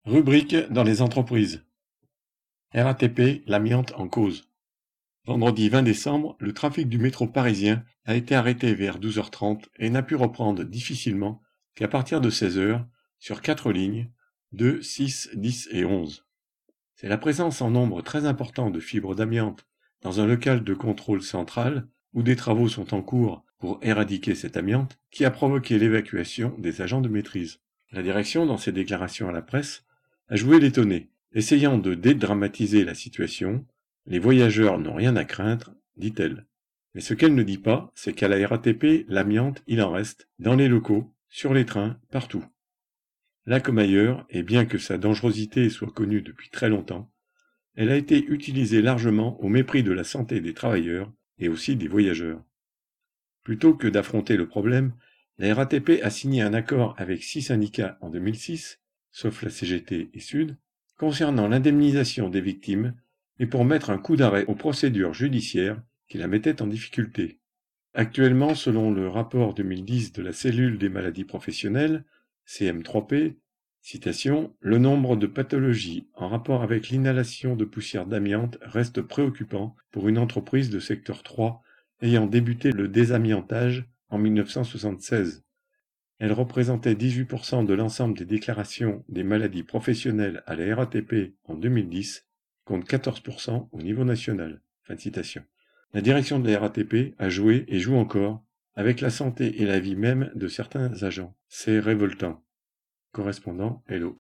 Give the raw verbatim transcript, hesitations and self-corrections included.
Rubrique dans les entreprises. R A T P, l'amiante en cause. Vendredi vingt décembre, le trafic du métro parisien a été arrêté vers douze heures trente et n'a pu reprendre difficilement qu'à partir de seize heures sur quatre lignes, deux, six, dix et onze. C'est la présence en nombre très important de fibres d'amiante dans un local de contrôle central où des travaux sont en cours pour éradiquer cette amiante qui a provoqué l'évacuation des agents de maîtrise. La direction, dans ses déclarations à la presse, a joué l'étonné, essayant de dédramatiser la situation. Les voyageurs n'ont rien à craindre, dit-elle. Mais ce qu'elle ne dit pas, c'est qu'à la R A T P, l'amiante, il en reste, dans les locaux, sur les trains, partout. Là comme ailleurs, et bien que sa dangerosité soit connue depuis très longtemps, elle a été utilisée largement au mépris de la santé des travailleurs et aussi des voyageurs. Plutôt que d'affronter le problème, la R A T P a signé un accord avec six syndicats en deux mille six, sauf la C G T et Sud, concernant l'indemnisation des victimes et pour mettre un coup d'arrêt aux procédures judiciaires qui la mettaient en difficulté. Actuellement, selon le rapport deux mille dix de la cellule des maladies professionnelles, C M trois P, citation, « Le nombre de pathologies en rapport avec l'inhalation de poussière d'amiante reste préoccupant pour une entreprise de secteur trois ayant débuté le désamiantage en mille neuf cent soixante-seize. Elle représentait dix-huit pour cent de l'ensemble des déclarations des maladies professionnelles à la R A T P en deux mille dix, contre quatorze pour cent au niveau national. » Fin de citation. La direction de la R A T P a joué et joue encore avec la santé et la vie même de certains agents. C'est révoltant. Correspondant Hello.